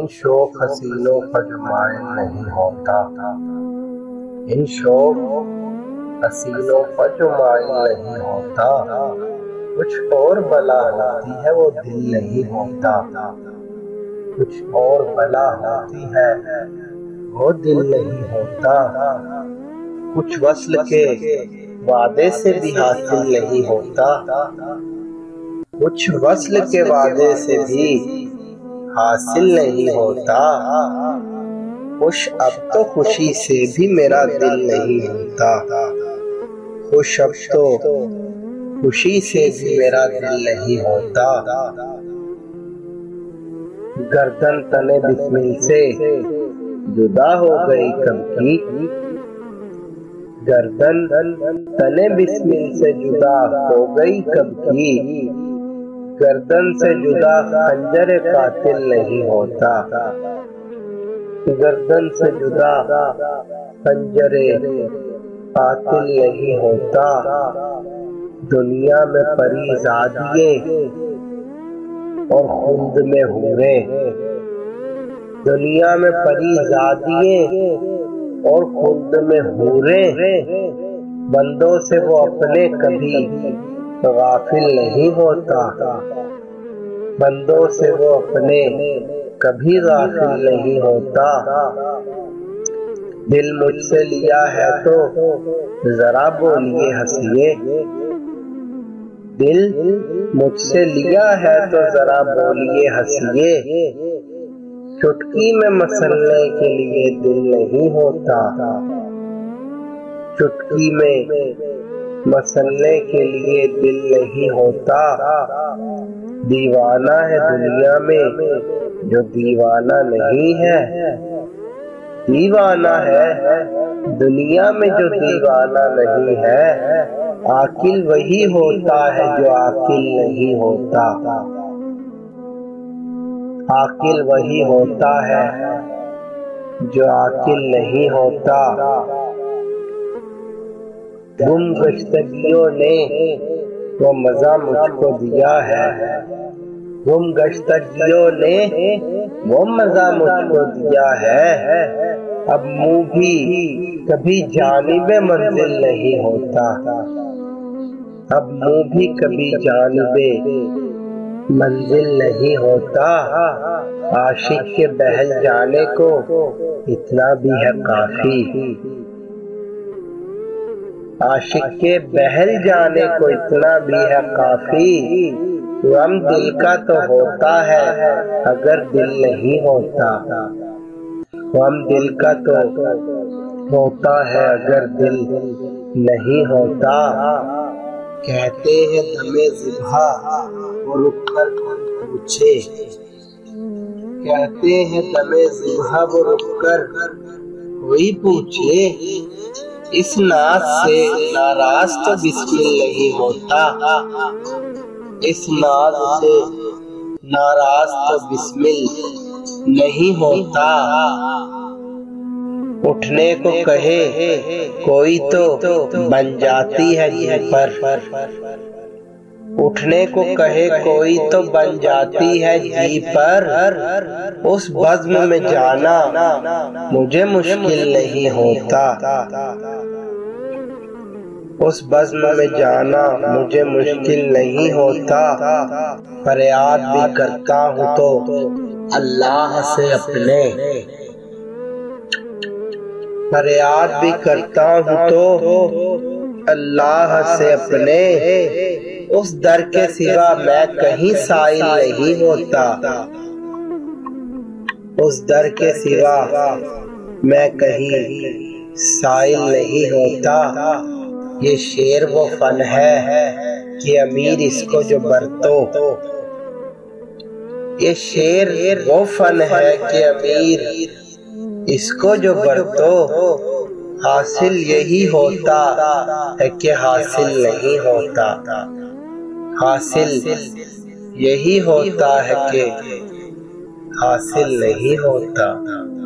ان شوق حسینوں کا جو مائل نہیں ہوتا، ان شوق حسینوں کا جو مائل نہیں ہوتا، کچھ اور بلا ہوتی ہے وہ دل نہیں ہوتا، کچھ اور بلا ہوتی ہے وہ دل نہیں ہوتا، کچھ وصل کے وعدے سے بھی حاصل نہیں ہوتا، کچھ وصل کے وعدے سے بھی حاصل نہیں ہوتا، خوش اب تو خوشی سے بھی میرا دل نہیں ہوتا، خوش اب تو خوشی سے بھی میرا دل نہیں ہوتا، گردن تنے بسمل سے جدا ہو گئی کب کی، گردن تنے بسمل سے جدا ہو گئی کب کی، گردن سے جدا خنجر قاتل نہیں ہوتا، گردن سے جدا خنجر قاتل نہیں ہوتا، دنیا میں پری زادیے اور خلد میں حوریں، دنیا میں پری زادیے اور خلد میں حوریں، بندوں سے وہ اپنے کبھی غافل نہیں ہوتا، بندوں سے وہ اپنے کبھی غافل نہیں ہوتا، دل مجھ سے لیا ہے تو ذرا بولیے ہنسیے، دل مجھ سے لیا ہے تو ذرا بولیے ہنسیے، چٹکی میں مسلنے کے لیے دل نہیں ہوتا، چٹکی میں مسلنے کے لیے دل نہیں ہوتا، دیوانہ ہے دنیا میں جو دیوانہ نہیں ہے، دیوانہ ہے دنیا میں جو دیوانہ نہیں ہے، عاقل وہی ہوتا ہے جو عاقل نہیں ہوتا، عاقل وہی ہوتا ہے جو عاقل نہیں ہوتا، گم گشتگیوں نے وہ مزہ مجھ کو دیا ہے، گم گشتگیوں نے وہ مزہ مجھ کو دیا ہے، اب منہ بھی کبھی جانب منزل نہیں ہوتا، اب منہ بھی کبھی جانب منزل نہیں ہوتا، عاشق کے بہل جانے کو اتنا بھی ہے کافی، عاشق کے بہل جانے کو اتنا بھی ہے کافی، غم دل کا تو ہوتا ہے اگر دل نہیں ہوتا، غم دل کا تو ہوتا ہے اگر دل نہیں ہوتا، کہتے ہیں دم ذبح وہ رک کر کوئی پوچھے، کہتے ہیں دم ذبح وہ رک کر کوئی پوچھے، اس ناز سے ناراض تو بسمل نہیں ہوتا، اس ناز سے ناراض تو بسمل نہیں ہوتا، اٹھنے کو کہے کوئی تو بن جاتی ہے جی پر، اٹھنے کو کہے کوئی تو بن جاتی ہے جی پر، اس بزم میں جانا مجھے مشکل نہیں ہوتا، اس بزم میں جانا مجھے مشکل نہیں ہوتا، فریاد بھی کرتا ہوں تو اللہ سے اپنے، فریاد بھی کرتا ہوں تو اللہ سے اپنے، اس در کے سوا میں کہیں سائل نہیں ہوتا، اس در کے سوا میں کہیں سائل نہیں ہوتا، یہ شعر وہ فن ہے کہ امیر اس کو جو برتو، یہ شعر وہ فن ہے کہ امیر اس کو جو برتو، حاصل یہی ہوتا ہے کہ حاصل نہیں ہوتا، حاصل یہی ہوتا ہے کہ حاصل نہیں ہوتا۔